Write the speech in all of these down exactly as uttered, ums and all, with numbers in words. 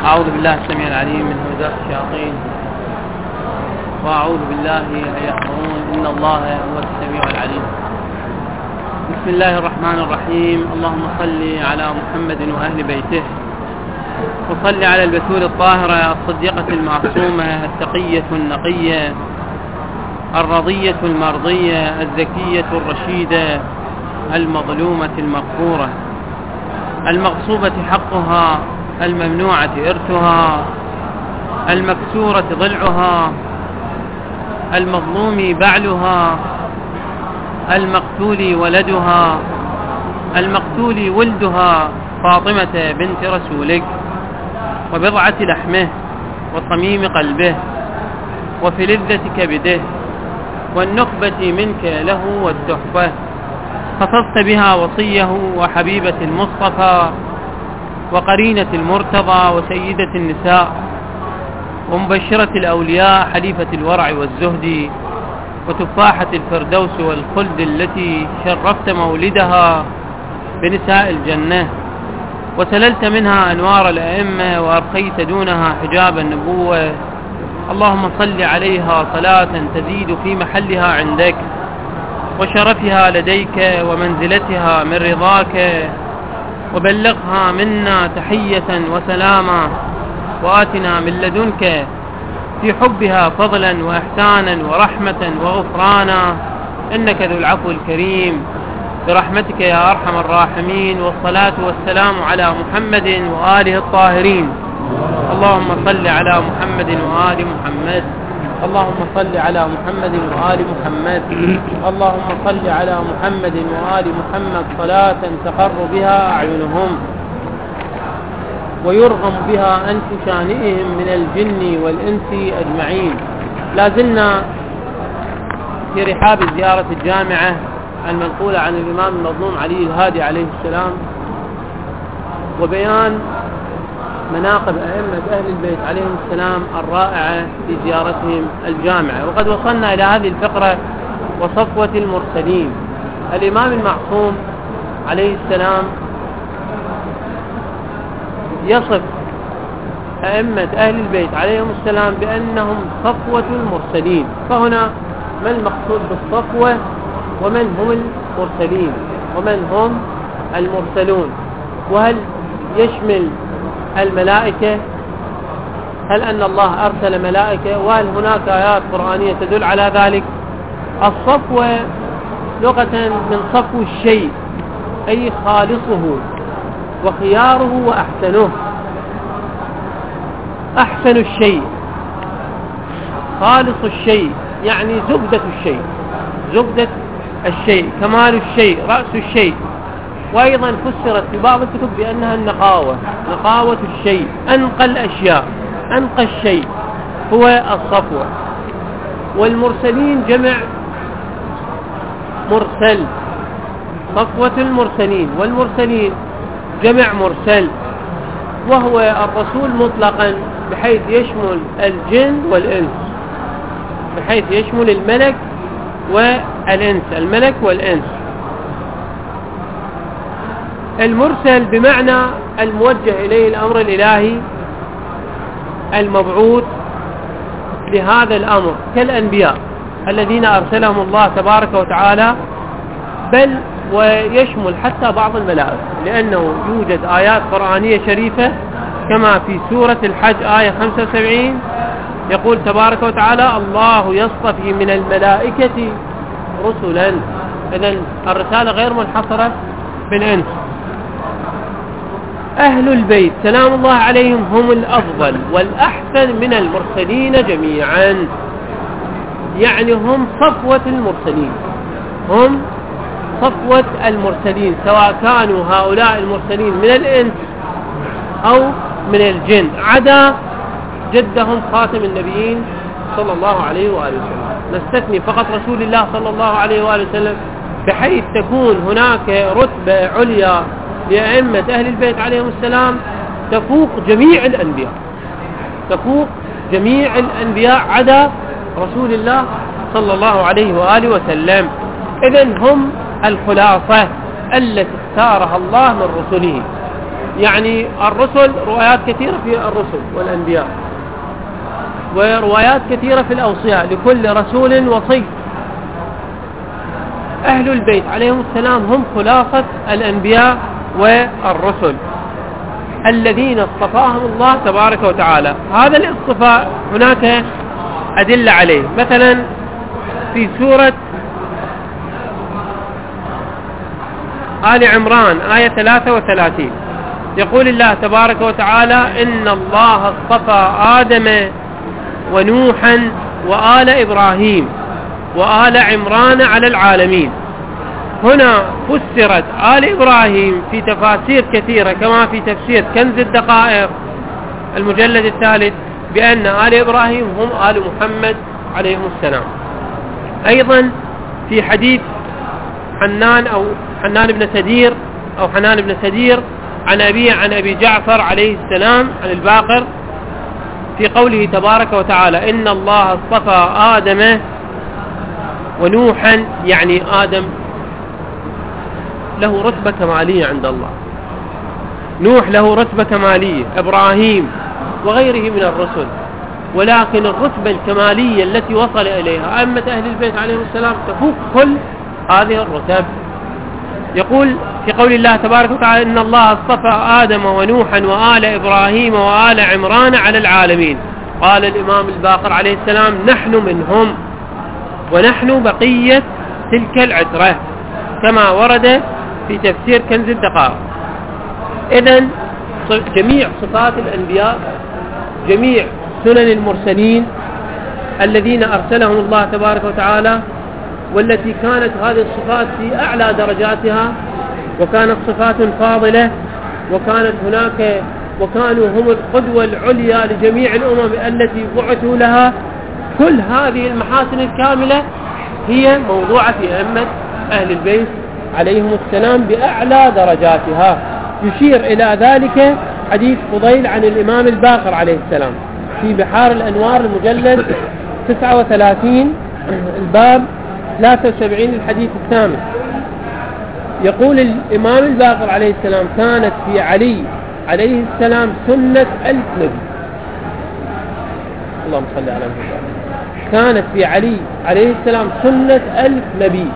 أعوذ بالله السميع العليم من همزات الشياطين، وأعوذ بالله أن يحضرون، إن الله هو السميع العليم. بسم الله الرحمن الرحيم. اللهم صل على محمد وأهل بيته، وصل على البتول الطاهرة الصديقة المعصومة التقية النقية الرضية المرضية الذكية الرشيدة المظلومة المغفورة المغصوبة حقها الممنوعة إرثها المكسورة ضلعها المظلوم بعلها المقتول ولدها المقتول ولدها فاطمة بنت رسولك وبضعة لحمه وصميم قلبه وفي لذة كبده والنخبة منك له والتحفة، خصصت بها وصيه وحبيبة المصطفى وقرينة المرتضى وسيدة النساء ومبشرة الأولياء حليفة الورع والزهد وتفاحة الفردوس والخلد التي شرفت مولدها بنساء الجنة وسللت منها أنوار الأئمة وأرقيت دونها حجاب النبوة. اللهم صل عليها صلاة تزيد في محلها عندك وشرفها لديك ومنزلتها من رضاك، وبلغها منا تحية وسلاما، وآتنا من لدنك في حبها فضلا وإحسانا ورحمة وغفرانا، إنك ذو العفو الكريم، برحمتك يا أرحم الراحمين. والصلاة والسلام على محمد وآله الطاهرين. اللهم صل على محمد وآل محمد، اللهم صل على محمد وآل محمد، اللهم صل على محمد وآل محمد صلاة تقر بها أعينهم ويرغم بها أنف شانئهم من الجن والإنس أجمعين. لازلنا في رحاب زيارة الجامعة المنقولة عن الإمام المظلوم علي الهادي عليه السلام، وبيان مناقب أئمة أهل البيت عليهم السلام الرائعة في زيارتهم الجامعة. وقد وصلنا إلى هذه الفقرة وصفوة المرسلين. الإمام المعصوم عليه السلام يصف أئمة أهل البيت عليهم السلام بأنهم صفوة المرسلين. فهنا ما المقصود بالصفوة ومن هم المرسلين ومن هم المرسلون؟ وهل يشمل الملائكة؟ هل أن الله أرسل ملائكة؟ وهل هناك آيات قرآنية تدل على ذلك؟ الصفوة لغة من صفو الشيء، أي خالصه وخياره وأحسنه. أحسن الشيء، خالص الشيء، يعني زبدة الشيء، زبدة الشيء، كمال الشيء، رأس الشيء. وأيضا فسرت في بعض الكتب بأنها النقاوة، نقاوة الشيء، أنقى الأشياء، أنقى الشيء هو الصفوة. والمرسلين جمع مرسل، صفوة المرسلين. والمرسلين جمع مرسل، وهو الرسول مطلقا بحيث يشمل الجن والإنس، بحيث يشمل الملك والإنس، الملك والإنس. المرسل بمعنى الموجه إليه الأمر الإلهي المبعوث لهذا الأمر، كالأنبياء الذين أرسلهم الله تبارك وتعالى، بل ويشمل حتى بعض الملائكة، لأنه يوجد آيات قرآنية شريفة كما في سورة الحج آية خمسة وسبعين يقول تبارك وتعالى: الله يصطفي من الملائكة رسلا. إذن الرسالة غير منحصرة بالإنس. أهل البيت سلام الله عليهم هم الأفضل والأحسن من المرسلين جميعا، يعني هم صفوة المرسلين، هم صفوة المرسلين، سواء كانوا هؤلاء المرسلين من الإنس أو من الجن، عدا جدهم خاتم النبيين صلى الله عليه وآله وسلم. نستثني فقط رسول الله صلى الله عليه وآله وسلم، بحيث تكون هناك رتبة عليا لأئمة أهل البيت عليهم السلام تفوق جميع الأنبياء، تفوق جميع الأنبياء عدا رسول الله صلى الله عليه وآله وسلم. إذن هم الخلاصة التي اختارها الله من رسله، يعني الرسل روايات كثيرة في الرسل والأنبياء، وروايات كثيرة في الأوصياء، لكل رسول وصي. أهل البيت عليهم السلام هم خلاصة الأنبياء والرسل الذين اصطفاهم الله تبارك وتعالى. هذا الاصطفاء هناك أدلة عليه، مثلا في سورة آل عمران آية ثلاثة وثلاثين يقول الله تبارك وتعالى: إن الله اصطفى آدم ونوحا وآل إبراهيم وآل عمران على العالمين. هنا فسرت آل إبراهيم في تفاسير كثيرة كما في تفسير كنز الدقائق المجلد الثالث بأن آل إبراهيم هم آل محمد عليهم السلام. أيضا في حديث حنان أو حنان بن سدير أو حنان بن سدير عن أبيه عن أبي جعفر عليه السلام عن الباقر في قوله تبارك وتعالى: إن الله اصطفى آدم ونوحا، يعني آدم له رتبة كمالية عند الله، نوح له رتبة كمالية، إبراهيم وغيره من الرسل، ولكن الرتبة الكمالية التي وصل إليها أئمة أهل البيت عليهم السلام تفوق كل هذه الرتب. يقول في قول الله تبارك وتعالى: إن الله اصطفى آدم ونوحا وآل إبراهيم وآل عمران على العالمين. قال الإمام الباقر عليه السلام: نحن منهم ونحن بقية تلك العترة، كما ورد في تفسير كنز الدقائق. إذن جميع صفات الأنبياء، جميع سنن المرسلين الذين أرسلهم الله تبارك وتعالى، والتي كانت هذه الصفات في أعلى درجاتها، وكانت صفات فاضلة، وكانت هناك وكانوا هم القدوة العليا لجميع الأمم التي بعثوا لها. كل هذه المحاسن الكاملة هي موضوعة في أئمة أهل البيت عليهم السلام بأعلى درجاتها. يشير إلى ذلك حديث فضيل عن الإمام الباقر عليه السلام في بحار الأنوار المجلد تسعة وثلاثين الباب ثلاثة وسبعين الحديث الثامن. يقول الإمام الباقر عليه السلام: كانت في علي عليه السلام سنة ألف نبي. اللهم صل على محمد. كانت في علي عليه السلام سنة ألف نبي.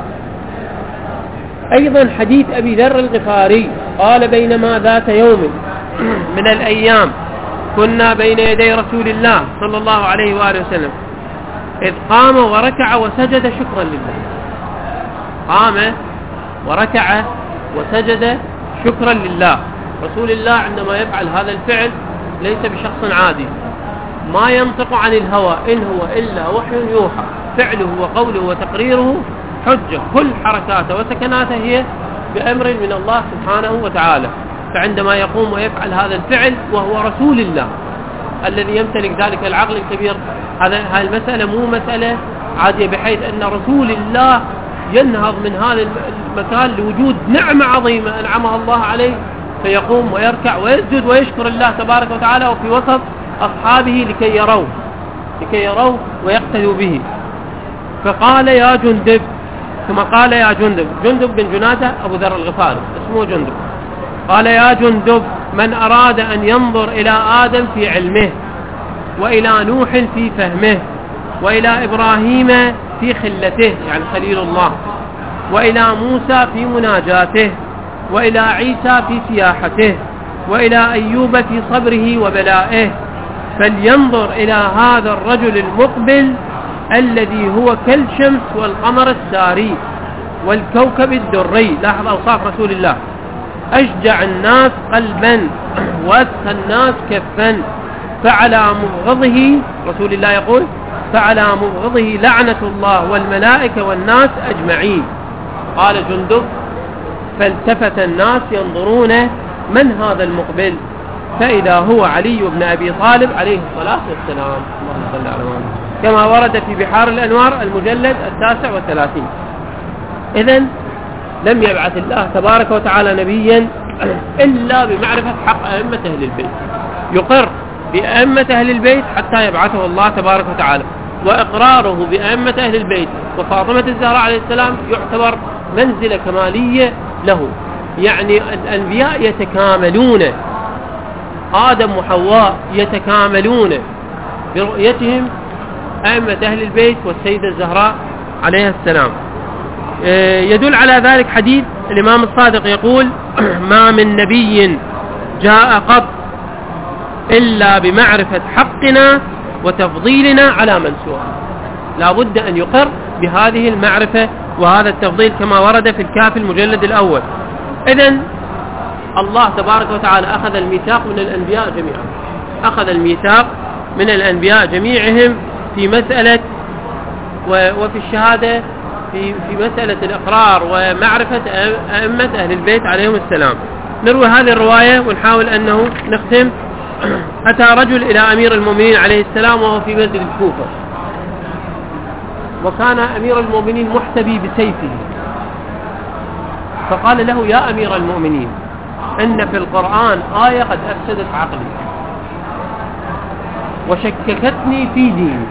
أيضا حديث أبي ذر الغفاري قال: بينما ذات يوم من الأيام كنا بين يدي رسول الله صلى الله عليه وآله وسلم إذ قام وركع وسجد شكرا لله. قام وركع وسجد شكرا لله. رسول الله عندما يفعل هذا الفعل ليس بشخص عادي، ما ينطق عن الهوى، إن هو إلا وحي يوحى. فعله وقوله وتقريره حجة، كل حركاته وسكناته هي بأمر من الله سبحانه وتعالى. فعندما يقوم ويفعل هذا الفعل وهو رسول الله الذي يمتلك ذلك العقل الكبير، هذا هذه المسألة مو مسألة عادية، بحيث أن رسول الله ينهض من هذا المكان لوجود نعمة عظيمة أنعمها الله عليه، فيقوم ويركع ويسجد ويشكر الله تبارك وتعالى، وفي وسط أصحابه لكي يروه لكي يروه ويقتدوا به. فقال: يا جندب، ثم قال: يا جندب. جندب بن جنادة أبو ذر الغفاري اسمه جندب. قال: يا جندب، من أراد أن ينظر إلى آدم في علمه، وإلى نوح في فهمه، وإلى إبراهيم في خلته يعني خليل الله، وإلى موسى في مناجاته، وإلى عيسى في سياحته، وإلى أيوب في صبره وبلائه، فلينظر إلى هذا الرجل المقبل الذي هو كالشمس والقمر الساري والكوكب الدري. لاحظ أوصاف رسول الله: أشجع الناس قلبا وأتقى الناس كفا، فعلى مبغضه رسول الله يقول: فعلى مبغضه لعنة الله والملائكة والناس أجمعين. قال جندب: فالتفت الناس ينظرون من هذا المقبل، فإذا هو علي بن أبي طالب عليه الصلاة والسلام. اللهم صل على محمد، كما ورد في بحار الأنوار المجلد التاسع والثلاثين. إذن لم يبعث الله تبارك وتعالى نبيا إلا بمعرفة حق أئمة أهل البيت، يقر بأئمة أهل البيت حتى يبعثه الله تبارك وتعالى. وإقراره بأئمة أهل البيت وفاطمة الزهراء عليه السلام يعتبر منزلة كمالية له، يعني الأنبياء يتكاملون، آدم وحواء يتكاملون برؤيتهم أئمة أهل البيت والسيدة الزهراء عليها السلام. يدل على ذلك حديث الإمام الصادق يقول: ما من نبي جاء قط إلا بمعرفة حقنا وتفضيلنا على من سواه. لا بد أن يقر بهذه المعرفة وهذا التفضيل كما ورد في الكافي المجلد الأول. إذن الله تبارك وتعالى أخذ الميثاق من الأنبياء جميعا، أخذ الميثاق من الأنبياء جميعهم في مسألة وفي الشهادة في في مسألة الإقرار ومعرفة أئمة أهل البيت عليهم السلام. نروي هذه الرواية ونحاول أنه نختم. أتى رجل إلى أمير المؤمنين عليه السلام وهو في مسجد الكوفة، وكان أمير المؤمنين محتبي بسيفه، فقال له: يا أمير المؤمنين، إن في القرآن آية قد أفسدت عقلي وشككتني في ديني.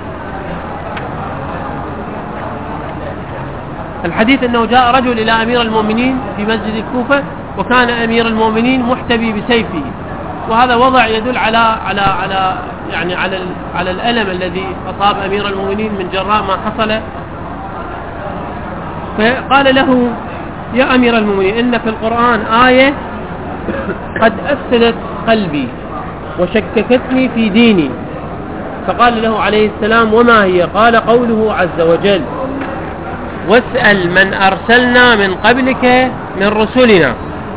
الحديث أنه جاء رجل إلى أمير المؤمنين في مسجد الكوفة وكان أمير المؤمنين محتبي بسيفه، وهذا وضع يدل على على على يعني على على الألم الذي أصاب أمير المؤمنين من جراء ما حصل. فقال له: يا أمير المؤمنين، إن في القرآن آية قد أفسدت قلبي وشككتني في ديني. فقال له عليه السلام: وما هي؟ قال: قوله عز وجل: واسأل من أرسلنا من قبلك من رسلنا.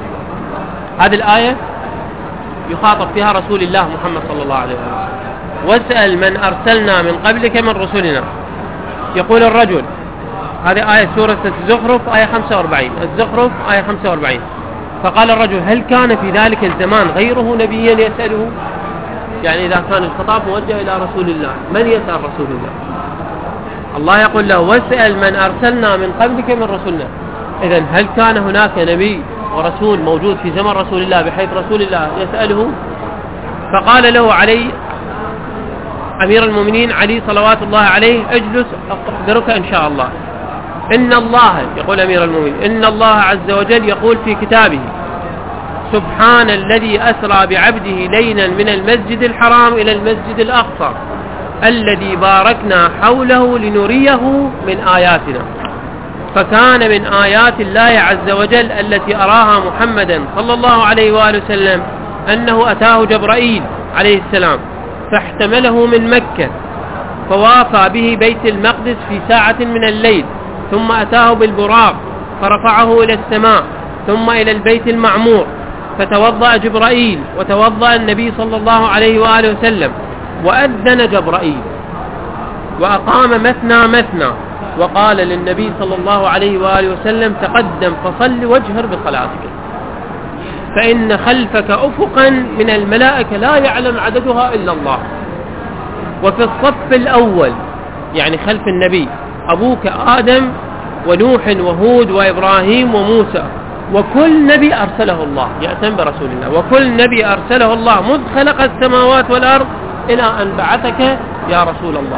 هذه الآية يخاطب فيها رسول الله محمد صلى الله عليه وسلم: واسأل من أرسلنا من قبلك من رسلنا. يقول الرجل، هذه آية سورة الزخرف آية خمسة وأربعين، الزخرف آية خمسة وأربعين. فقال الرجل: هل كان في ذلك الزمان غيره نبيا يسأله؟ يعني إذا كان الخطاب موجه إلى رسول الله، من يسأل رسول الله؟ الله يقول له: واسأل من أرسلنا من قبلك من رسلنا. إذن هل كان هناك نبي ورسول موجود في زمن رسول الله بحيث رسول الله يسأله؟ فقال له علي أمير المؤمنين علي صلوات الله عليه: اجلس أخبرك إن شاء الله. إن الله، يقول أمير المؤمنين، إن الله عز وجل يقول في كتابه: سبحان الذي أسرى بعبده ليلا من المسجد الحرام إلى المسجد الأقصى الذي باركنا حوله لنريه من آياتنا. فكان من آيات الله عز وجل التي أراها محمدا صلى الله عليه وآله وسلم أنه أتاه جبرائيل عليه السلام فاحتمله من مكة فوافى به بيت المقدس في ساعة من الليل، ثم أتاه بالبراق فرفعه إلى السماء ثم إلى البيت المعمور، فتوضأ جبرائيل وتوضأ النبي صلى الله عليه وآله وسلم، وأذن جبرائيل وأقام مثنى مثنى، وقال للنبي صلى الله عليه وآله وسلم: تقدم فصل واجهر بصلاتك، فإن خلفك أفقا من الملائكة لا يعلم عددها إلا الله. وفي الصف الأول يعني خلف النبي أبوك آدم ونوح وهود وإبراهيم وموسى، وكل نبي أرسله الله، يأتم برسول الله، وكل نبي أرسله الله مذ خلق السماوات والأرض إلى أن بعثك يا رسول الله.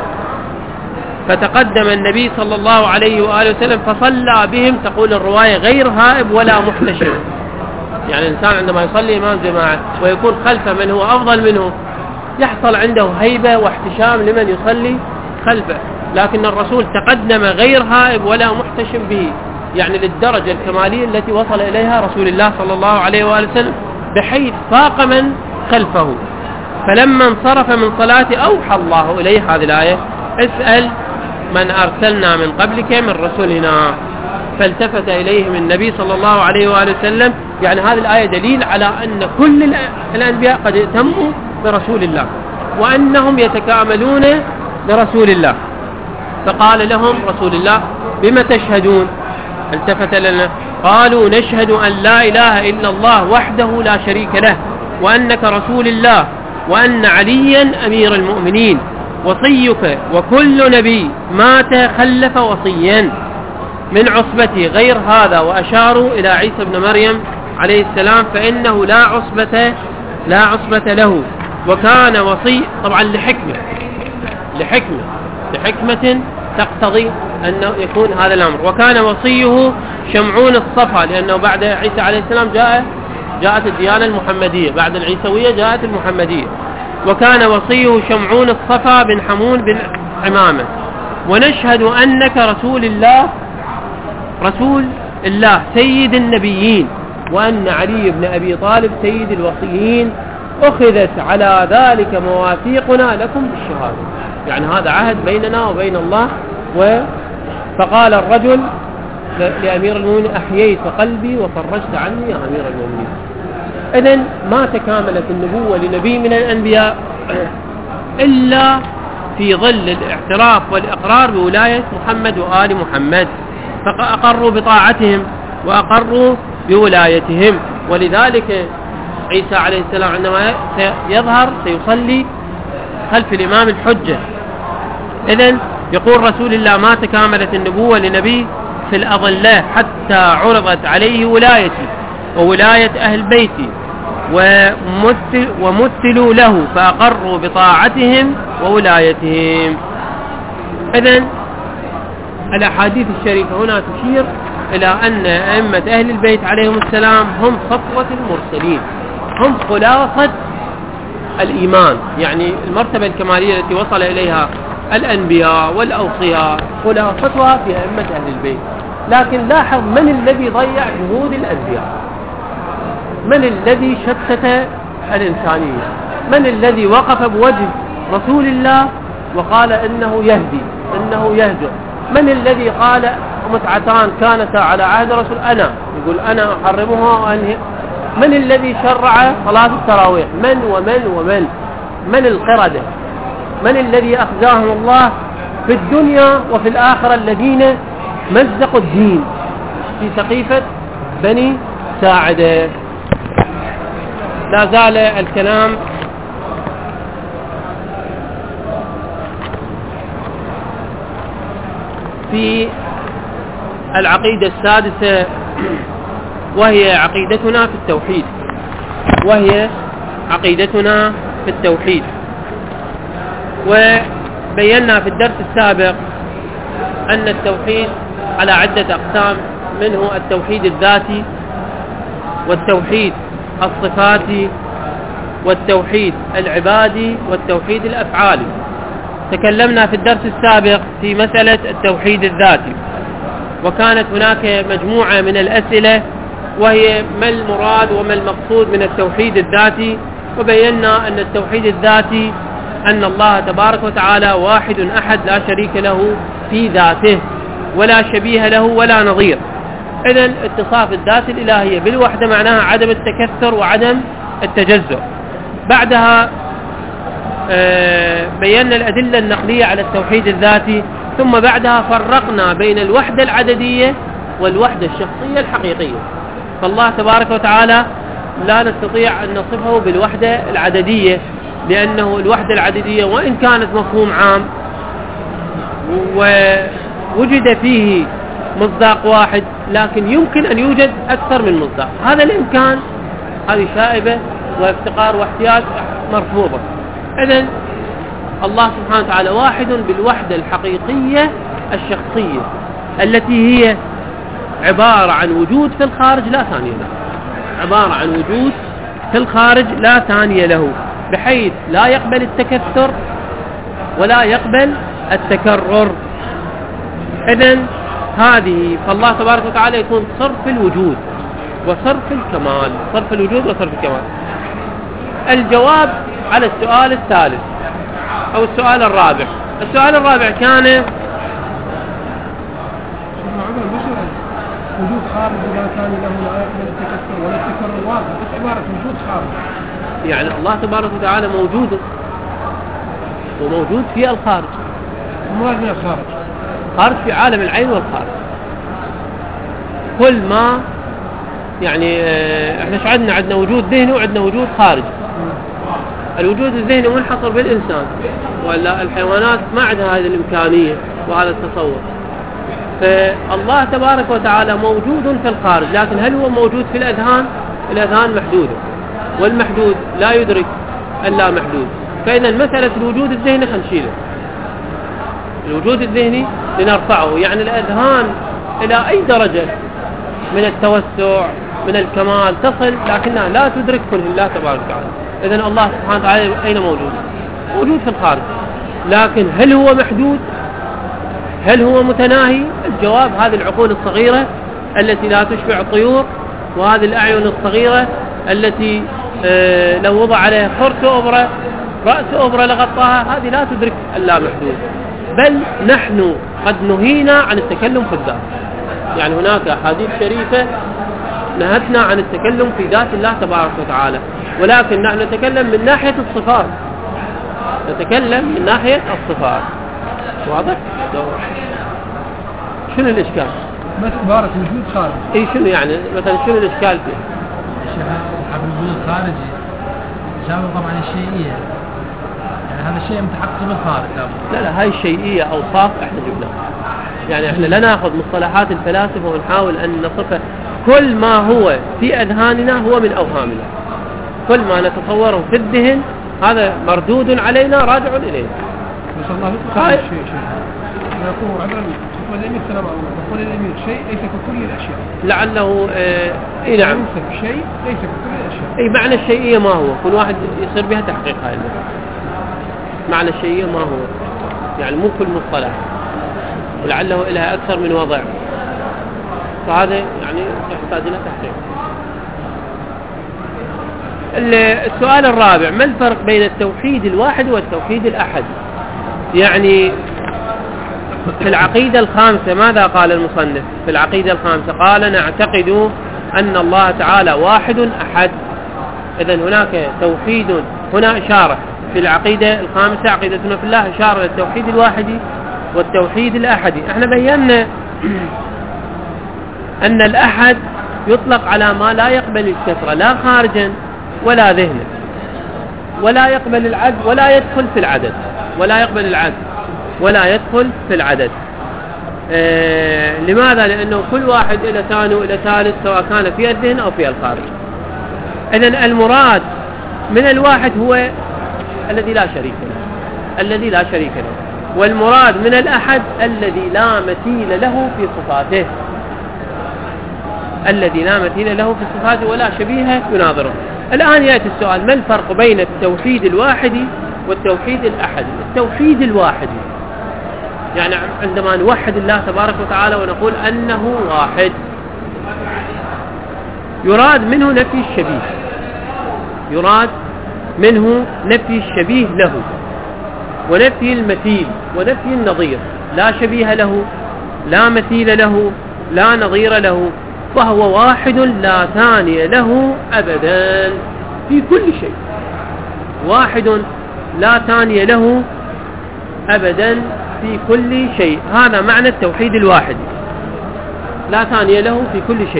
فتقدم النبي صلى الله عليه وآله وسلم فصلى بهم، تقول الرواية غير هائب ولا محتشم. يعني الإنسان عندما يصلي إمام جماعة ويكون خلفه من هو أفضل منه يحصل عنده هيبة واحتشام لمن يصلي خلفه، لكن الرسول تقدم غير هائب ولا محتشم به، يعني للدرجة الكمالية التي وصل إليها رسول الله صلى الله عليه وآله وسلم بحيث فاق من خلفه. فلما انصرف من صلاته أوحى الله إليه هذه الآية: اسأل من أرسلنا من قبلك من رسلنا. فالتفت إليهم النبي صلى الله عليه وآله وسلم. يعني هذه الآية دليل على أن كل الأنبياء قد ائتموا برسول الله وأنهم يتكاملون لرسول الله. فقال لهم رسول الله: بما تشهدون؟ التفت لنا قالوا: نشهد أن لا إله إلا الله وحده لا شريك له، وأنك رسول الله، وأن عليا أمير المؤمنين وصيك، وكل نبي مات خلف وصيا من عصبته غير هذا. وأشاروا إلى عيسى بن مريم عليه السلام فإنه لا عصبة لا عصبة له، وكان وصي طبعا لحكمة لحكمة لحكمة تقتضي أنه يكون هذا الأمر. وكان وصيه شمعون الصفا، لأنه بعد عيسى عليه السلام جاء جاءت الديانة المحمدية، بعد العيسوية جاءت المحمدية. وكان وصيه شمعون الصفا بن حمون بن عمامة. ونشهد أنك رسول الله رسول الله سيد النبيين، وأن علي بن أبي طالب سيد الوصيين، أخذت على ذلك مواثيقنا لكم بالشهادة. يعني هذا عهد بيننا وبين الله. و فقال الرجل لأمير المؤمنين أحييت قلبي وفرجت عني يا أمير المؤمنين. إذن ما تكاملت النبوة لنبي من الأنبياء إلا في ظل الاعتراف والإقرار بولاية محمد وآل محمد، فأقروا بطاعتهم وأقروا بولايتهم. ولذلك عيسى عليه السلام عندما يظهر سيصلي خلف الإمام الحجة. إذن يقول رسول الله ما تكاملت النبوة لنبي في الأضلاء حتى عرضت عليه ولايتي وولاية أهل بيتي ومثل ومثلوا له فأقروا بطاعتهم وولايتهم. إذن الأحاديث الشريفة هنا تشير إلى أن أئمة أهل البيت عليهم السلام هم صفوة المرسلين، هم خلاصة الإيمان، يعني المرتبة الكمالية التي وصل إليها الأنبياء والأوصياء خلاصتها في أئمة أهل البيت. لكن لاحظ من الذي ضيع جهود الأنبياء، من الذي شتت الإنسانية، من الذي وقف بوجه رسول الله وقال إنه يهدي إنه يهجر، من الذي قال متعتان كانتا على عهد رسول أنا يقول أنا أحرمها وأنهي، من الذي شرع صلاة التراويح، من ومن ومن من القردة، من الذي أخزاهم الله في الدنيا وفي الآخرة الذين مزقوا الدين في سقيفة بني ساعدة. لا زال الكلام في العقيدة السادسة، وهي عقيدتنا في التوحيد وهي عقيدتنا في التوحيد. وبينا في الدرس السابق أن التوحيد على عدة أقسام، منه التوحيد الذاتي والتوحيد الصفاتي والتوحيد العبادي والتوحيد الأفعالي. تكلمنا في الدرس السابق في مسألة التوحيد الذاتي، وكانت هناك مجموعة من الأسئلة وهي ما المراد وما المقصود من التوحيد الذاتي. وبينا أن التوحيد الذاتي أن الله تبارك وتعالى واحد أحد لا شريك له في ذاته ولا شبيه له ولا نظير. إذن اتصاف الذات الإلهية بالوحدة معناها عدم التكثر وعدم التجزؤ. بعدها بينا الأدلة النقلية على التوحيد الذاتي، ثم بعدها فرقنا بين الوحدة العددية والوحدة الشخصية الحقيقية. فالله تبارك وتعالى لا نستطيع أن نصفه بالوحدة العددية، لأنه الوحدة العددية وإن كانت مفهوم عام ووجد فيه مصداق واحد، لكن يمكن أن يوجد أكثر من مصداق. هذا الإمكان هذه شائبة وافتقار واحتياج مرفوضة. إذن الله سبحانه وتعالى واحد بالوحدة الحقيقية الشخصية التي هي عبارة عن وجود في الخارج لا ثانية له، عبارة عن وجود في الخارج لا ثانية له، بحيث لا يقبل التكثر ولا يقبل التكرر. إذن هذه فالله تبارك وتعالى يكون صرف الوجود وصرف الكمال، صرف الوجود وصرف الكمال. الجواب على السؤال الثالث أو السؤال الرابع. السؤال الرابع كان وجود خارج لا ثاني له لا يقبل التكثر ولا التكرر واضح، بس عبارة وجود خارج. يعني الله تبارك وتعالى موجود وموجود في الخارج. ما هي الخارج؟ خارج في عالم العين والخارج. كل ما يعني احنا ايش عندنا؟ عندنا وجود ذهني وعندنا وجود خارجي. الوجود الذهني منحصر بالإنسان، ولا الحيوانات ما عندها هذه الإمكانية وهذا التصور. فالله تبارك وتعالى موجود في الخارج، لكن هل هو موجود في الأذهان؟ الأذهان محدودة، والمحدود لا يدرك اللا محدود. فإذا مسألة الوجود الذهني خنشيله، الوجود الذهني لنرفعه، يعني الأذهان إلى أي درجة من التوسع من الكمال تصل، لكنها لا تدرك كل الله تبارك وتعالى. إذن الله سبحانه وتعالى أين موجود؟ موجود في الخارج، لكن هل هو محدود؟ هل هو متناهي؟ الجواب هذه العقول الصغيرة التي لا تشبع الطيور، وهذه الأعين الصغيرة التي آه لو وضع عليها خرس أبرة رأس أبرة لغطاها، هذه لا تدرك اللامحدود. بل نحن قد نهينا عن التكلم في الذات، يعني هناك أحاديث شريفة نهتنا عن التكلم في ذات الله تبارك وتعالى، ولكن نحن نتكلم من ناحية الصفات، نتكلم من ناحية الصفات. واضح؟ شنو الإشكال؟ بس عبارة وجود خارجي. اي شنو يعني مثلا شنو الإشكال فيه؟ حب الوجود الخارجي شامل طبعا الشيئية، يعني هذا الشيء متحقق بالخارج. لا لا هاي الشيئية أوصاف احنا جبناها، يعني احنا لا ناخذ مصطلحات الفلاسفة ونحاول أن نصفه. كل ما هو في أذهاننا هو من أوهامنا، كل ما نتصوره في الذهن هذا مردود علينا راجع إليه. بس الله يطلق شيء شيء يقول عبر الأمير السلام عليكم، يقول الأمير شيء ليس ككل الأشياء، لعله آه اي نعم شيء ليس ككل الأشياء. اي معنى الشيئية ما هو؟ كل واحد يصير بها تحقيق هاي المسألة. معنى الشيئية ما هو؟ يعني مو كل مصطلح، ولعله لها أكثر من وضع، فهذا يعني يحتاج إلى تحقيق. السؤال الرابع: ما الفرق بين التوحيد الواحد والتوحيد الأحد؟ يعني في العقيدة الخامسة ماذا قال المصنف؟ في العقيدة الخامسة قال: نعتقد أن الله تعالى واحد أحد. إذن هناك توحيد، هنا إشارة في العقيدة الخامسة عقيدتنا في الله إشارة للتوحيد الواحدي والتوحيد الأحدي. احنا بينا أن الأحد يطلق على ما لا يقبل الكثرة لا خارجا ولا ذهنا، ولا يقبل العد ولا يدخل في العدد، ولا يقبل العد ولا يدخل في العدد. آه لماذا؟ لأنه كل واحد إلى ثاني وإلى ثالث سواء كان في الذهن أو في الخارج. إذن المراد من الواحد هو الذي لا شريك له، الذي لا شريك له، والمراد من الأحد الذي لا مثيل له في صفاته، الذي لا مثيل له في صفاته ولا شبيه يناظره. الآن يأتي السؤال: ما الفرق بين التوحيد الواحدي والتوحيد الأحدي؟ التوحيد الواحدي يعني عندما نوحد الله تبارك وتعالى ونقول أنه واحد، يراد منه نفي الشبيه، يراد منه نفي الشبيه له ونفي المثيل ونفي النظير، لا شبيه له لا مثيل له لا نظير له، فهو واحد لا ثاني له أبدا في كل شيء، واحد لا ثاني له أبدا في كل شيء. هذا معنى التوحيد الواحد، لا ثاني له في كل شيء.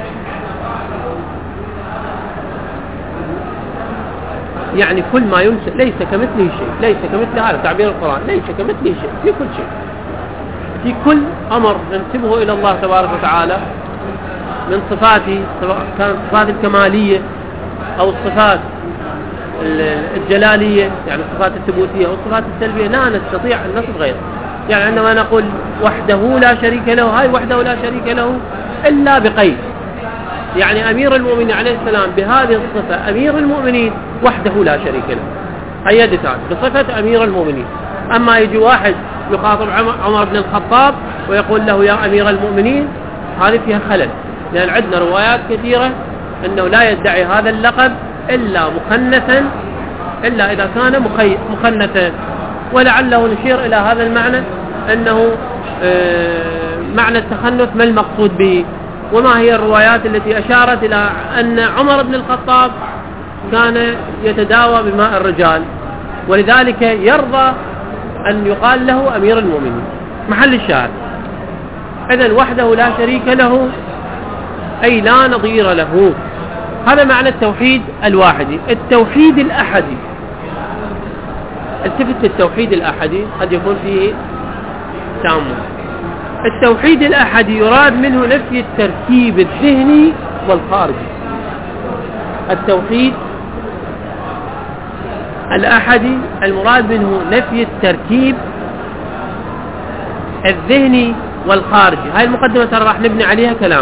يعني كل ما ينسى ليس كمثله شيء، ليس كمثله، هذا تعبير القرآن، ليس كمثله شيء في كل شيء، في كل أمر ننسبه إلى الله تبارك وتعالى من صفاته، سواء كانت الصفات الكمالية أو الصفات الجلالية يعني الصفات الثبوتية أو الصفات السلبية، لا نستطيع أن نصف غيره. يعني عندما نقول وحده لا شريك له، هاي وحده لا شريك له إلا بقيد، يعني أمير المؤمنين عليه السلام بهذه الصفة أمير المؤمنين وحده لا شريك له، أيدتان بصفة أمير المؤمنين. أما يجي واحد يخاطب عمر بن الخطاب ويقول له يا أمير المؤمنين، هذه فيها خلل، لأن عندنا روايات كثيرة أنه لا يدعي هذا اللقب إلا مخنثا، إلا إذا كان مخنثا. ولعله نشير إلى هذا المعنى، أنه معنى التخنث ما المقصود به، وما هي الروايات التي أشارت إلى أن عمر بن الخطاب كان يتداوى بماء الرجال، ولذلك يرضى أن يقال له أمير المؤمنين. محل الشاهد إذن وحده لا شريك له أي لا نظير له، هذا معنى التوحيد الواحدي. التوحيد الأحدي، التفت التوحيد الأحدي قد يكون فيه تأمل. التوحيد الأحدي يراد منه نفي التركيب الذهني والخارجي. التوحيد الأحدي المراد منه نفي التركيب الذهني والخارجي. هاي المقدمة ترى راح نبني عليها كلام.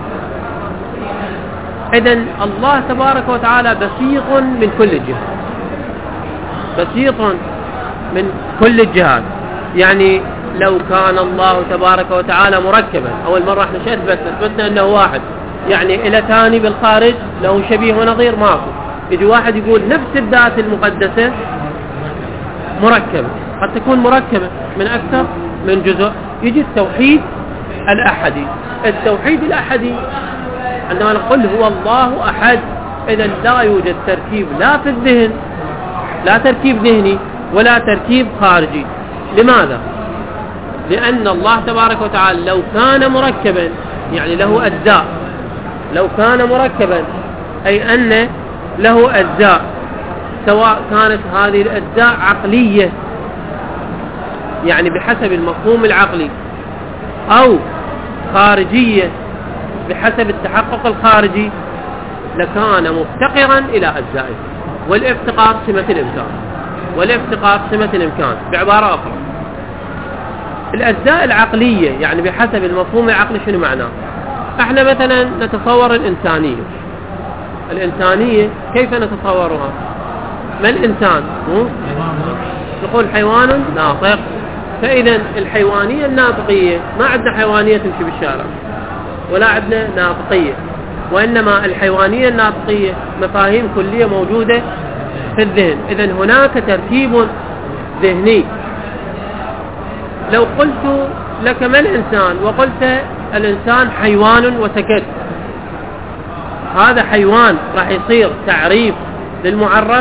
إذن الله تبارك وتعالى بسيط من كل الجهات، بسيط من كل الجهات. يعني لو كان الله تبارك وتعالى مركبا، أول مرة احنا شو أثبتنا؟ أثبتنا أنه واحد، يعني إلى ثاني بالخارج له شبيه ونظير ماكو. يجي واحد يقول نفس الذات المقدسة مركبة، قد تكون مركبة من أكثر من جزء. يجي التوحيد الأحدي. التوحيد الأحدي عندما نقول هو الله أحد، إذن لا يوجد تركيب لا في الذهن، لا تركيب ذهني ولا تركيب خارجي. لماذا؟ لأن الله تبارك وتعالى لو كان مركبا، يعني له أجزاء، لو كان مركبا أي أن له أجزاء، سواء كانت هذه الأجزاء عقلية يعني بحسب المفهوم العقلي، أو خارجية بحسب التحقق الخارجي، لكان مفتقرا إلى أجزائه. والافتقار سمة الإمكان، والافتقار سمة الإمكان. بعبارة أخرى، الأجزاء العقلية يعني بحسب المفهوم العقلي شنو معناه؟ احنا مثلا نتصور الإنسانية. الإنسانية كيف نتصورها؟ ما الإنسان؟ نقول حيوان ناطق. فإذا الحيوانية الناطقية ما عندنا حيوانية تمشي بالشارع، ولا عندنا ناطقية، وإنما الحيوانية الناطقية مفاهيم كلية موجودة في الذهن. إذن هناك تركيب ذهني. لو قلت لك ما الإنسان وقلت الإنسان حيوان وسكت، هذا حيوان راح يصير تعريف للمعرف؟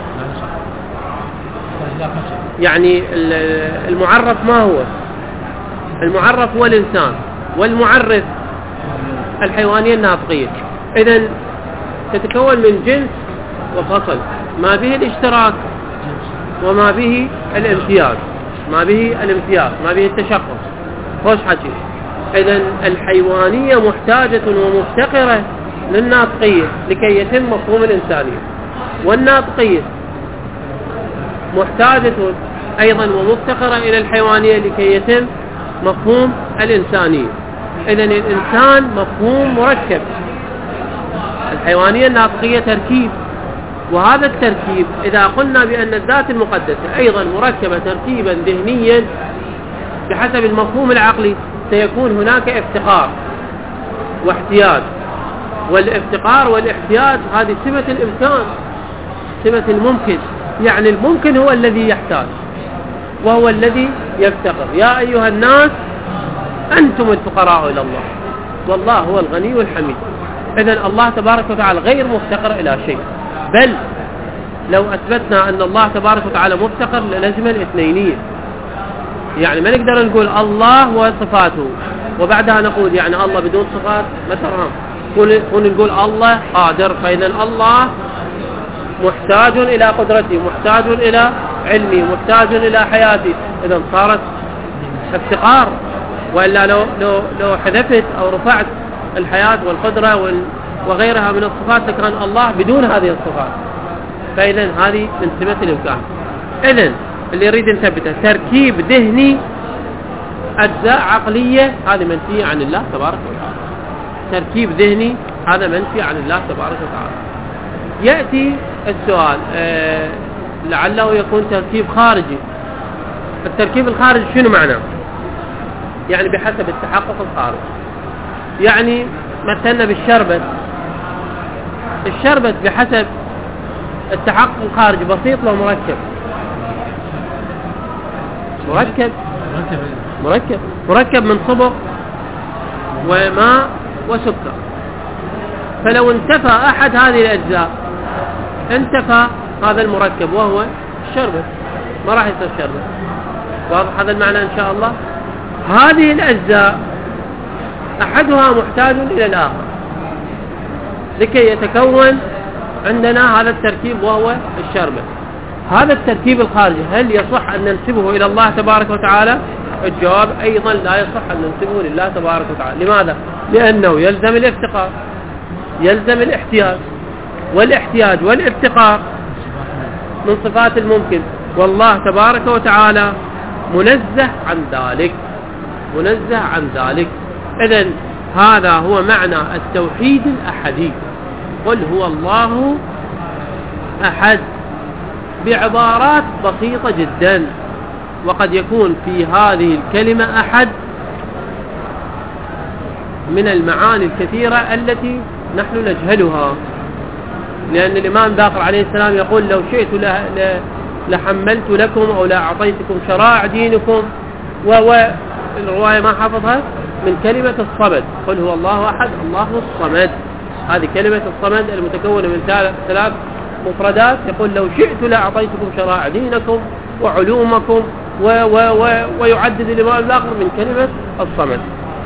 يعني المعرف ما هو؟ المعرف هو الإنسان، والمعرف الحيوانية الناطقية. إذن تتكون من جنس وفصل، ما به الاشتراك وما به الامتياز، ما به الامتياز ما به التشخص. خوش حكي. إذن الحيوانية محتاجة ومفتقرة للناطقية لكي يتم مفهوم الإنسانية، والناطقية محتاجة أيضا ومفتقرة إلى الحيوانية لكي يتم مفهوم الإنسانية. إذن الإنسان مفهوم مركب، الحيوانية الناطقية تركيب. وهذا التركيب إذا قلنا بأن الذات المقدسة أيضا مركبة تركيبا ذهنيا بحسب المفهوم العقلي، سيكون هناك افتقار واحتياج. والافتقار والاحتياج هذه سمة الإمكان، سمة الممكن. يعني الممكن هو الذي يحتاج وهو الذي يفتقر. يا أيها الناس أنتم الفقراء إلى الله والله هو الغني الحميد. إذن الله تبارك وتعالى غير مفتقر إلى شيء، بل لو أثبتنا أن الله تبارك وتعالى مفتقر للزم الاثنينية. يعني ما نقدر نقول الله وصفاته وبعدها نقول يعني الله بدون صفات ما ترهم، نقول نقول الله قادر، فإذا الله محتاج إلى قدرتي، محتاج إلى علمي، محتاج إلى حياتي. إذا صارت افتقار. وإلا لو, لو, لو حذفت أو رفعت الحياة والقدرة وغيرها من الصفات لكان الله بدون هذه الصفات. فإذا هذه من سمة الإمكان. إذن اللي يريد نثبته تركيب ذهني أجزاء عقلية هذه منفية عن الله تبارك وتعالى. تركيب ذهني هذا منفي عن الله تبارك وتعالى. يأتي السؤال آه لعله يكون تركيب خارجي. التركيب الخارجي شنو معناه؟ يعني بحسب التحقق الخارجي. يعني مثلنا بالشربت، الشربت بحسب التحقق الخارجي بسيط لو مركب؟ مركب مركب مركب من صبغ وماء وسكر. فلو انتفى أحد هذه الأجزاء انتفى هذا المركب وهو الشربت، ما راح يصير شربت. واضح هذا المعنى إن شاء الله؟ هذه الأجزاء أحدها محتاج إلى الآخر لكي يتكون عندنا هذا التركيب وهو الشربت. هذا التركيب الخارجي هل يصح أن ننسبه إلى الله تبارك وتعالى؟ الجواب أيضا لا يصح أن ننسبه لله تبارك وتعالى. لماذا؟ لأنه يلزم الافتقار، يلزم الاحتياج، والاحتياج والافتقار من صفات الممكن، والله تبارك وتعالى منزه عن ذلك. منزه عن ذلك. إذن هذا هو معنى التوحيد الأحدي. قل هو الله أحد بعبارات بسيطة جدا، وقد يكون في هذه الكلمة أحد من المعاني الكثيرة التي نحن نجهلها، لأن الإمام باقر عليه السلام يقول لو شئت لحملت لكم أو لأعطيتكم شرائع دينكم، والرواية ما حفظها من كلمة الصمد. قل هو الله أحد الله الصمد، هذه كلمة الصمد المتكونة من ثلاث مفردات. يقول لو شئت لأعطيتكم شرائع دينكم وعلومكم و و و ويعدد الإمام الآخر من كلمة الصمد.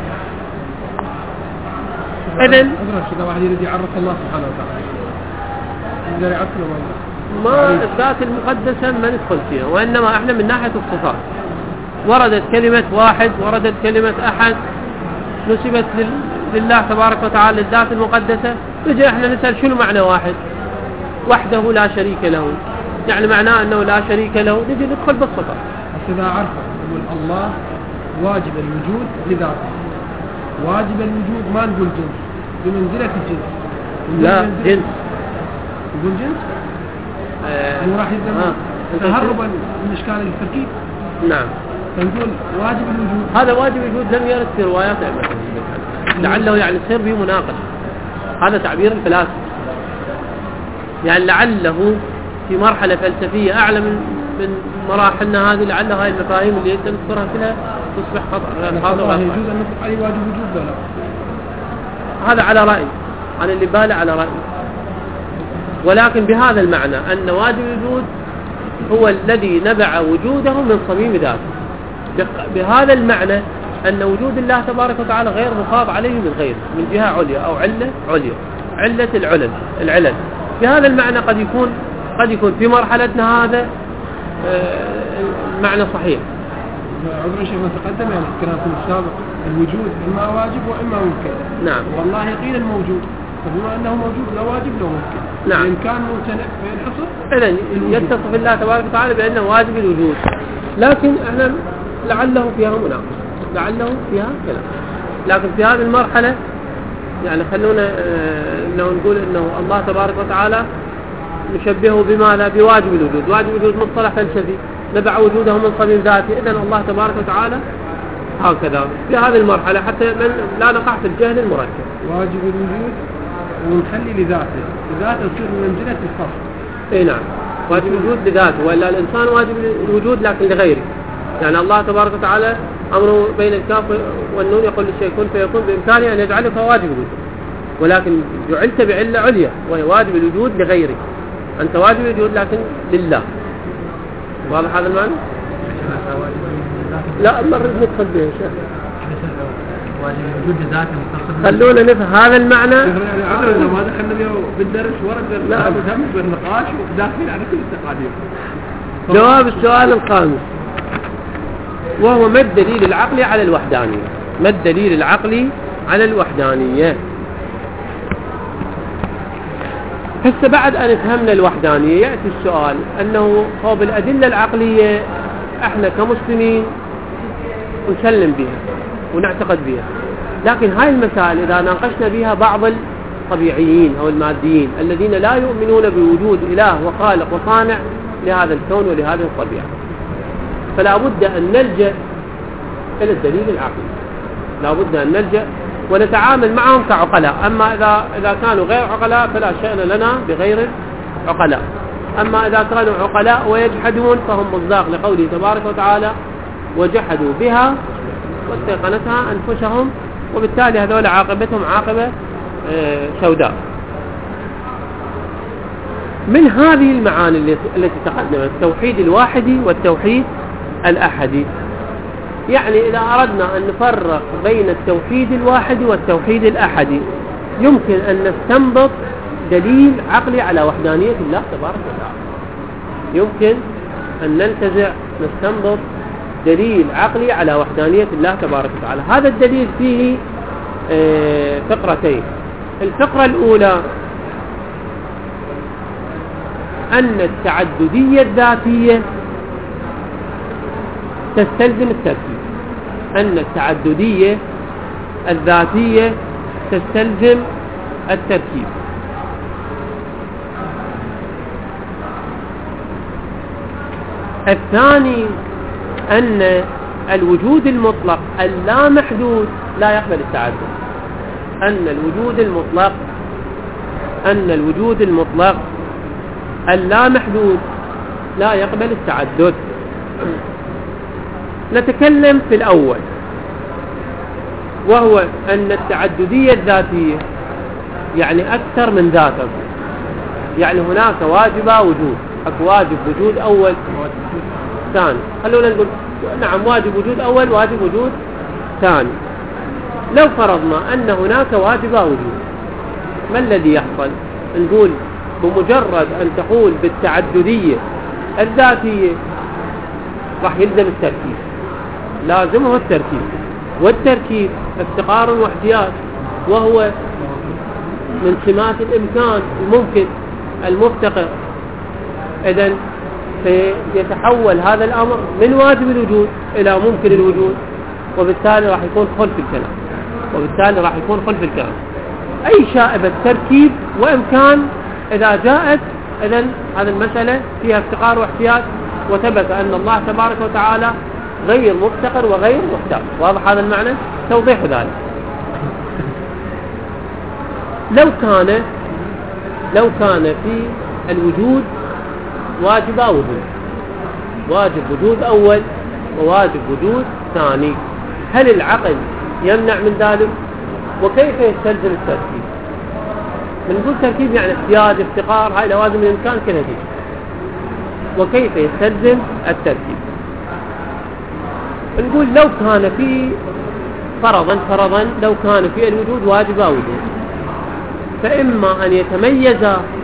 إذن إذا واحد يريد يعرف الله سبحانه وتعالى يقدر يعرف له ما الذات المقدسة ما ندخل فيها، وإنما إحنا من ناحية الصفات وردت كلمة واحد، وردت كلمة أحد، نسبت لله تبارك وتعالى الذات المقدسة. نجي إحنا نسأل شنو معنى واحد؟ وحده لا شريك له، يعني معناه أنه لا شريك له. نجي ندخل بالصفات. إذا عرف نقول الله واجب الوجود لذاته، واجب الوجود ما نقول جنس بمنزلة الجنس، لا جنس نقول جنس آه. راح يلزم تهربا من إشكال التركيب. نعم، فنقول واجب الوجود. هذا واجب الوجود لم يرد في روايات لعله يعني يصير به مناقش. هذا تعبير الفلاسفة، يعني لعله في مرحلة فلسفية أعلى من من مراحلنا هذه، لعله هاي المفاهيم اللي أنت نذكرها كلها تصبح خطأ. هذا يجوز أن نطلق عليه واجب وجود ولا؟ هذا على رأي، أنا اللي بالي على رأي، ولكن بهذا المعنى أن واجب الوجود هو الذي نبع وجوده من صميم ذاته. بهذا المعنى أن وجود الله تبارك وتعالى غير مخاض عليه من غيره من جهة عليا أو علة عليا، علة العلل العلل. بهذا المعنى قد يكون قد يكون في مرحلتنا هذا معنى صحيح. عذرا شيء ما تقدم يعني كلامكم السابق، الوجود إما واجب وإما ممكن. نعم. والله قيل الموجود، فبما أنه موجود لا واجب لا ممكن. نعم. إن كان ممتنع فينحصر. إذن يتصف الله تبارك وتعالى بأنه واجب الوجود، لكن احنا لعله فيها مناقشة، لعله فيها كلام. لكن في هذه المرحلة يعني خلونا انه نقول انه الله تبارك وتعالى نشبهه بماذا؟ بواجب الوجود. واجب الوجود مصطلح فلسفي نبع وجوده من صميم ذاته. إذن الله تبارك وتعالى هكذا في هذه المرحلة حتى من لا نقع في الجهل المركب. واجب الوجود ونخلي لذاته، لذاته تصير من منزلة الفصل. اي نعم، واجب الوجود لذاته، وإلا الإنسان واجب الوجود لكن لغيره. يعني الله تبارك وتعالى أمره بين الكاف والنون يقول للشيء كن فيكون، بإمكانه أن يجعلك واجب الوجود، ولكن جعلت بعلة عليا وهي واجب الوجود لغيرك. أنت واجب الوجود لكن لله. واضح هذا المعنى؟ لا مرة ندخل به يا شيخ. واجب الوجود لذاته. خلونا نفهم هذا المعنى. عذرا ما دخلنا به بالدرس ورد لا مهم بالنقاش وداخلين على كل التقادير. جواب السؤال الخامس، وهو ما الدليل العقلي على الوحدانية؟ ما الدليل العقلي على الوحدانية؟ هسه بعد أن فهمنا الوحدانية يأتي السؤال أنه هو بالأدلة العقلية احنا كمسلمين نسلم بها ونعتقد بها، لكن هاي المسائل إذا ناقشنا بها بعض الطبيعيين أو الماديين الذين لا يؤمنون بوجود إله وخالق وصانع لهذا الكون ولهذه الطبيعة، فلا بد أن نلجأ إلى الدليل العقلي. لا بد أن نلجأ ونتعامل معهم كعقلاء. أما إذا إذا كانوا غير عقلاء فلا شأن لنا بغير عقلاء. أما إذا كانوا عقلاء ويجحدون فهم مصداق لقوله تبارك وتعالى وجحدوا بها واستيقنتها أنفسهم، وبالتالي هذول عاقبتهم عاقبة سوداء. من هذه المعاني التي تقدمت التوحيد الواحدي والتوحيد الأحدي، يعني إذا أردنا أن نفرق بين التوحيد الواحدي والتوحيد الأحدي يمكن أن نستنبط دليل عقلي على وحدانية الله تبارك وتعالى. يمكن أن ننتزع نستنبط دليل عقلي على وحدانية الله تبارك وتعالى. هذا الدليل فيه فقرتين. الفقرة الأولى أن التعددية الذاتية تستلزم التركيب. أن التعددية الذاتية تستلزم التركيب. الثاني أن الوجود المطلق اللامحدود لا يقبل التعدد. أن الوجود المطلق أن الوجود المطلق اللامحدود لا يقبل التعدد. نتكلم في الأول، وهو أن التعددية الذاتية يعني أكثر من ذاته، يعني هناك واجب وجود، أكو واجب وجود أول ثاني. خلونا نقول نعم واجب وجود أول واجب وجود ثاني. لو فرضنا أن هناك واجب وجود، ما الذي يحصل؟ نقول بمجرد أن تقول بالتعددية الذاتية راح يلزم التركيب، لازمه التركيب، والتركيب افتقار واحتياج، وهو من سمات الإمكان الممكن المفتقر. إذن سيتحول هذا الأمر من واجب الوجود إلى ممكن الوجود، وبالتالي راح يكون خلف الكلام وبالتالي راح يكون خلف الكلام. أي شائبة تركيب وإمكان إذا جاءت، إذن هذه المسألة فيها افتقار واحتياج، وثبت أن الله تبارك وتعالى غير مفتقر وغير محتاج. واضح هذا المعنى؟ توضيح ذلك. لو كان لو كان في الوجود واجب وجود، واجب وجود أول وواجب وجود ثاني، هل العقل يمنع من ذلك؟ وكيف يستلزم التركيب؟ بنقول تركيب يعني احتياج، افتقار، هاي لوازم الإمكان كلها دي. وكيف يستلزم التركيب؟ نقول لو كان في فرضا فرضا لو كان في الوجود واجب وجود، فإما أن يتميز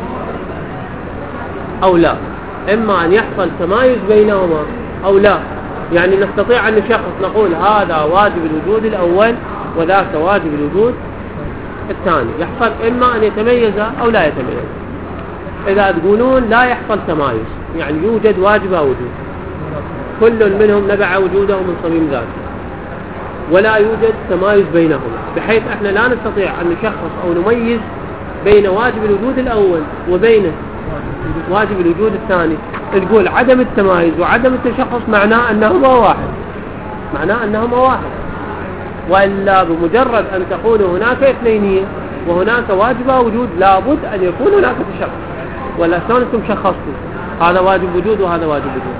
أو لا، إما أن يحصل تمايز بينهما أو لا. يعني نستطيع أن نشخص نقول هذا واجب الوجود الأول وذاك واجب الوجود الثاني، يحصل إما أن يتميز أو لا يتميز. إذا تقولون لا يحصل تمايز يعني يوجد واجب وجود، كل منهم نبع وجوده من صميم ذاته، ولا يوجد تمايز بينهما، بحيث احنا لا نستطيع أن نشخص أو نميز بين واجب الوجود الأول وبين واجب الوجود الثاني. تقول عدم التمايز وعدم التشخص معناه أنهما واحد، معناه أنهما واحد. وإلا بمجرد أن تقول هناك اثنينية وهناك واجب وجود لابد أن يكون هناك تشخص، ولا شلون أنتم شخصتوا هذا واجب وجود وهذا واجب وجود؟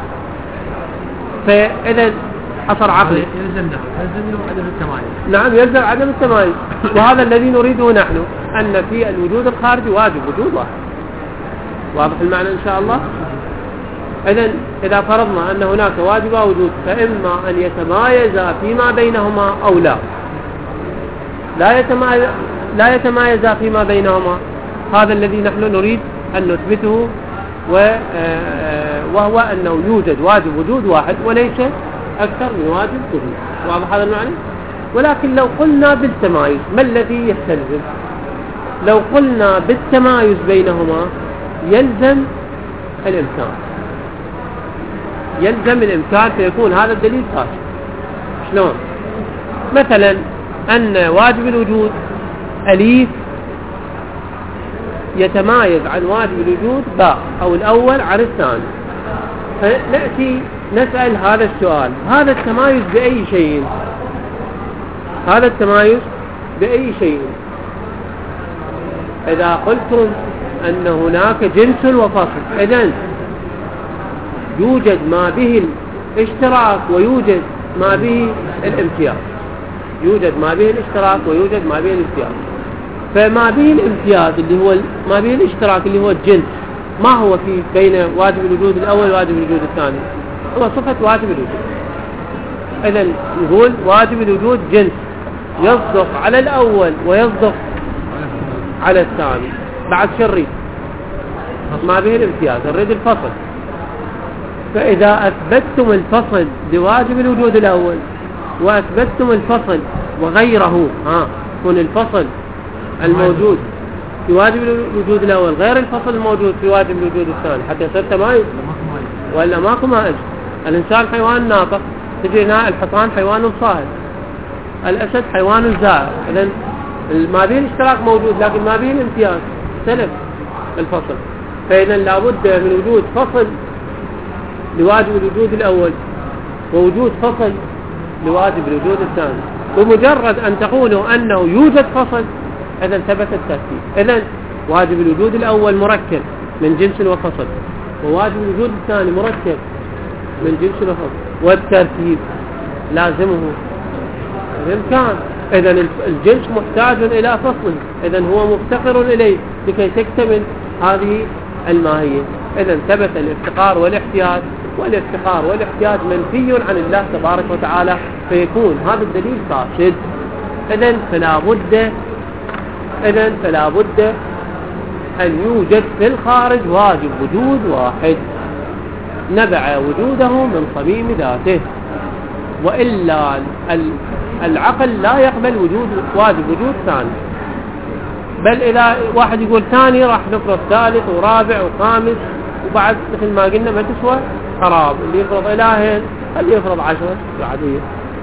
فإذا حصر عقلي يلزم يلزم عدم التمايز. نعم يلزم عدم التمايز، وهذا الذي نريده نحن، أن في الوجود الخارجي واجب وجود واحد. واضح المعنى إن شاء الله؟ إذن إذا فرضنا أن هناك واجب وجود، فإما أن يتمايز فيما بينهما أو لا لا يتمايز لا يتمايز فيما بينهما. هذا الذي نحن نريد أن نثبته، وهو أنه يوجد واجب وجود واحد وليس أكثر من واجب وجود. واضح هذا المعنى؟ ولكن لو قلنا بالتمايز ما الذي يستلزم؟ لو قلنا بالتمايز بينهما يلزم الإمكان، يلزم الإمكان فيكون هذا الدليل فاسد. شلون؟ مثلا أن واجب الوجود أليف يتمايز عن واجب الوجود باء، أو الأول عن الثاني. فنأتي نسأل هذا السؤال، هذا التمايز بأي شيء؟ هذا التمايز بأي شيء؟ إذا قلتم أن هناك جنس وفصل، إذن يوجد ما به الاشتراك ويوجد ما به الامتياز، يوجد ما به الاشتراك ويوجد ما به الامتياز. فما به الامتياز اللي هو ما به الاشتراك اللي هو الجنس، ما هو في بين واجب الوجود الأول وواجب الوجود الثاني؟ هو صفة واجب الوجود. إذن نقول واجب الوجود جنس يصدق على الأول ويصدق على الثاني. بعد شري ما به الامتياز، نريد الفصل. فإذا أثبتتم الفصل لواجب الوجود الأول وأثبتتم الفصل وغيره، ها يكون الفصل الموجود في واجب الوجود الأول غير الفصل الموجود في واجب الوجود الثاني، حتى يصير تمايز. وإلا ماكو مائز. الإنسان حيوان ناطق، تجي هنا الحصان حيوان صاهر، الأسد حيوان زائر. إذن ما بين الاشتراك موجود لكن ما بين امتياز، اختلف الفصل. فإذا لابد من وجود فصل لواجب الوجود الأول ووجود فصل لواجب الوجود الثاني. بمجرد أن تقولوا أنه يوجد فصل إذن ثبت الترتيب. إذن واجب الوجود الأول مركب من جنس وفصل، وواجب الوجود الثاني مركب من جنس وفصل، والترتيب لازمه الإمكان. إذن الجنس محتاج إلى فصل، إذن هو مفتقر إليه لكي تكتمل هذه الماهية. إذن ثبت الافتقار والاحتياج، والافتقار والاحتياج منفي عن الله تبارك وتعالى، فيكون هذا الدليل فاسد. إذن فلا بد إذن فلا بد أن يوجد في الخارج واجب وجود واحد نبع وجوده من صميم ذاته، وإلا العقل لا يقبل وجود واجب وجود ثاني. بل إذا واحد يقول ثاني راح نفرض ثالث ورابع وخامس، وبعد مثل ما قلنا ما تسوى خراب. اللي يفرض إلهين اللي يفرض عشرة العادية.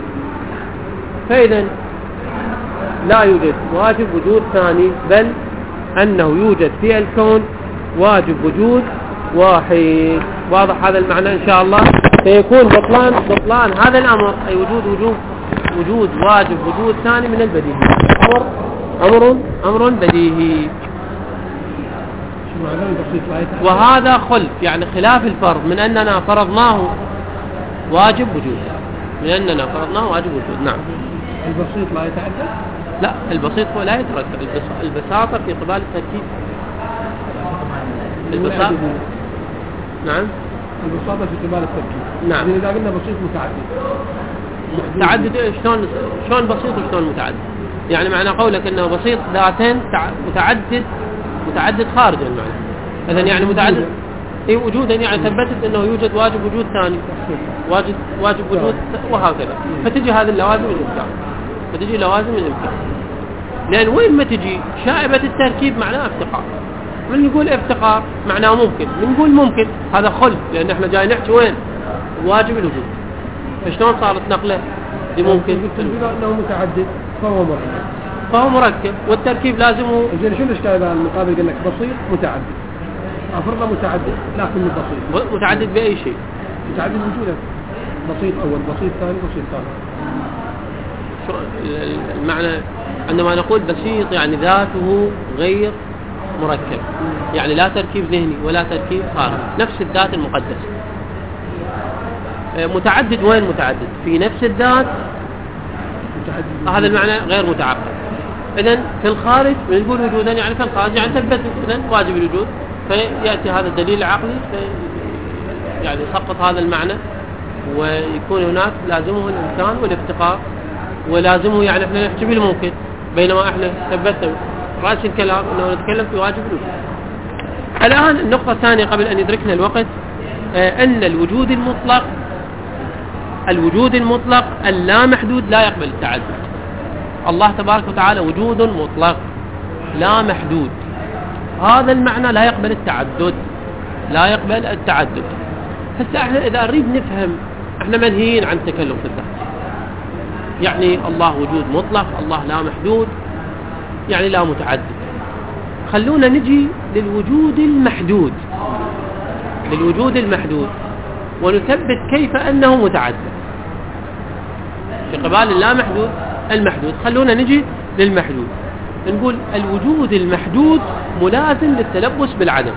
فإذا لا يوجد واجب وجود ثاني، بل أنه يوجد في الكون واجب وجود واحد. واضح هذا المعنى إن شاء الله؟ سيكون بطلان بطلان هذا الأمر، أي وجود وجود وجود واجب وجود ثاني من البديهي. أمر أمر أمر بديهي. وهذا خلف، يعني خلاف الفرض، من أننا فرضناه واجب وجود، من أننا فرضناه واجب وجود. نعم. البسيط لا يتعدد؟ لا، البسيط هو لا يترتب. البساطة في قبال التركيب. البساطة نعم البساطة في قبال التركيب. نعم. إذا قلنا بسيط متعدد متعدد شلون شلون بسيط وشلون متعدد؟ يعني معنى قولك انه بسيط ذاتين، متعدد متعدد خارج المعنى. اذا يعني متعدد اي وجودا، يعني ثبتت انه يوجد واجب وجود ثاني، واجب واجب وجود وهكذا. فتجي هذه اللوازم الامكان، فتجي لوازم الامكان. لان وين ما تجي شائبة التركيب معناه افتقار. من يقول افتقار معناه ممكن، من يقول ممكن هذا خلف، لان احنا جاي نحكي وين واجب الوجود. فشلون صارت نقله لممكن؟ انه متعدد فهو مركب فهو مركب والتركيب لازمه. زين شو الاشكال اذا المقابل قال لك بسيط متعدد؟ افرضه متعدد لكن بسيط. متعدد باي شيء؟ متعدد وجوده بسيط اول، بسيط ثاني، بسيط ثالث. شو المعنى عندما نقول بسيط؟ يعني ذاته غير مركب، يعني لا تركيب ذهني ولا تركيب خارجي، نفس الذات المقدسة. متعدد وين متعدد؟ في نفس الذات. هذا المعنى غير متعقد. إذن في الخارج نقول وجودا، يعني في الخارج يعني ثبت إذن واجب الوجود، فيأتي هذا الدليل العقلي في يعني يسقط هذا المعنى، ويكون هناك لازمه الإمكان والافتقار، ولازمه يعني احنا نحكي بالممكن، بينما احنا ثبتنا رأس الكلام انه نتكلم في واجب الوجود. الآن النقطة الثانية قبل أن يدركنا الوقت، آه أن الوجود المطلق الوجود المطلق اللا محدود لا يقبل التعدد. الله تبارك وتعالى وجود مطلق لا محدود، هذا المعنى لا يقبل التعدد، لا يقبل التعدد. هسه احنا إذا نريد نفهم، احنا منهيين عن التكلم في الذات، يعني الله وجود مطلق، الله لا محدود، يعني لا متعدد. خلونا نجي للوجود المحدود للوجود المحدود ونثبت كيف أنه متعدد في قبال اللا محدود المحدود. خلونا نجي للمحدود، نقول الوجود المحدود ملازم للتلبس بالعدم.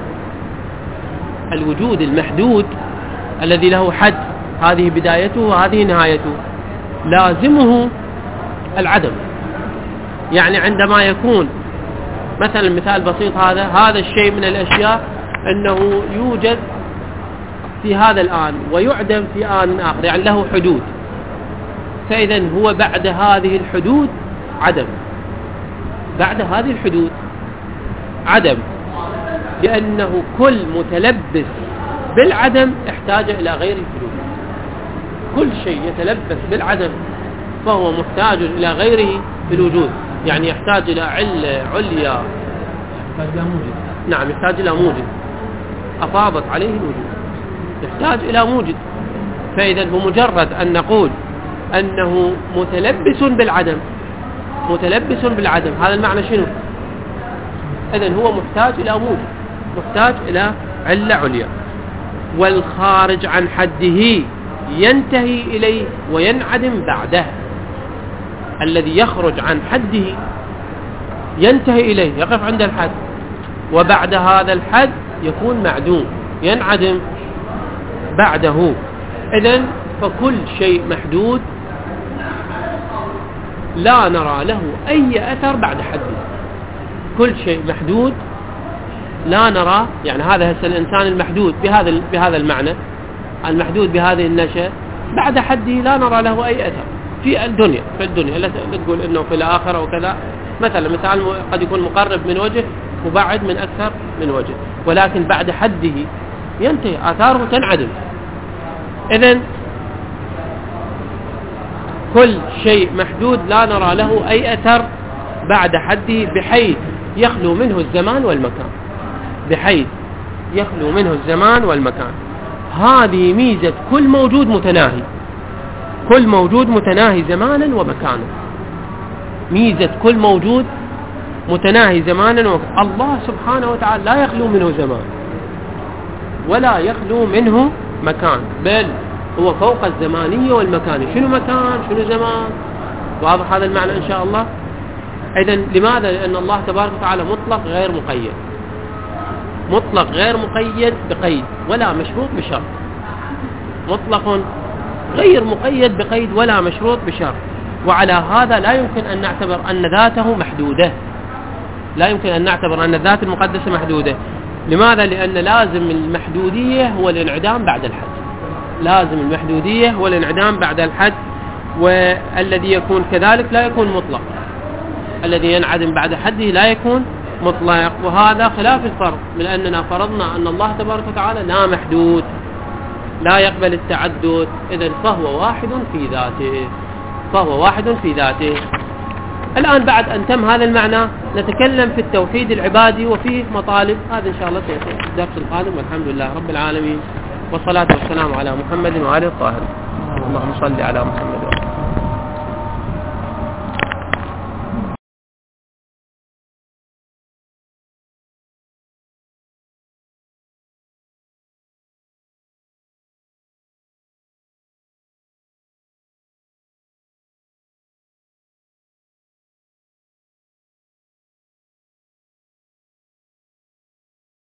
الوجود المحدود الذي له حد، هذه بدايته وهذه نهايته، لازمه العدم. يعني عندما يكون مثلا مثال بسيط، هذا هذا الشيء من الأشياء أنه يوجد في هذا الآن ويعدم في آن آخر، يعني له حدود، فإذا هو بعد هذه الحدود عدم، بعد هذه الحدود عدم، لأنه كل متلبس بالعدم احتاج إلى غير الحدود. كل شيء يتلبس بالعدم فهو محتاج إلى غيره في الوجود، يعني يحتاج إلى علة عليا، يحتاج إلى موجد. نعم يحتاج إلى موجد أفاضت عليه الوجود، يحتاج إلى موجد. فإذا بمجرد أن نقول أنه متلبس بالعدم، متلبس بالعدم، هذا المعنى شنو؟ إذن هو محتاج إلى موجب، محتاج إلى علة عليا. والخارج عن حده ينتهي إليه وينعدم بعده. الذي يخرج عن حده ينتهي إليه، يقف عند الحد، وبعد هذا الحد يكون معدوم، ينعدم بعده. إذن فكل شيء محدود لا نرى له أي أثر بعد حده. كل شيء محدود لا نرى، يعني هذا هسه الإنسان المحدود بهذا بهذا المعنى، المحدود بهذه النشأة، بعد حده لا نرى له أي أثر في الدنيا. في الدنيا لا تقول إنه في الآخرة وكذا، مثلا مثال قد يكون مقرب من وجه وبعد من أكثر من وجه، ولكن بعد حده ينتهي، آثاره تنعدم. إذن كل شيء محدود لا نرى له أي أثر بعد حده بحيث يخلو منه الزمان والمكان، بحيث يخلو منه الزمان والمكان. هذه ميزة كل موجود متناهي، كل موجود متناهي زمانا ومكانا، ميزة كل موجود متناهي زمانا ومكانا. الله سبحانه وتعالى لا يخلو منه زمان ولا يخلو منه مكان، بل هو فوق الزمانية والمكانية. شنو مكان شنو زمان؟ واضح هذا المعنى إن شاء الله. إذن لماذا؟ لأن الله تبارك وتعالى مطلق غير مقيد، مطلق غير مقيد بقيد ولا مشروط بشرط، مطلق غير مقيد بقيد ولا مشروط بشرط. وعلى هذا لا يمكن أن نعتبر أن ذاته محدودة، لا يمكن أن نعتبر أن الذات المقدسة محدودة. لماذا؟ لأن لازم المحدودية هو الانعدام بعد الحد، لازم المحدودية هو الانعدام بعد الحد، والذي يكون كذلك لا يكون مطلق، الذي ينعدم بعد حده لا يكون مطلق. وهذا خلاف الفرض، من أننا فرضنا أن الله تبارك وتعالى لا محدود، لا يقبل التعدد، إذن فهو واحد في ذاته، فهو واحد في ذاته. الآن بعد أن تم هذا المعنى نتكلم في التوحيد العبادي وفيه مطالب، هذا إن شاء الله سيكون الدرس القادم، والحمد لله رب العالمين، والصلاة والسلام على محمد وآله الطاهرين. اللهم صل على محمد.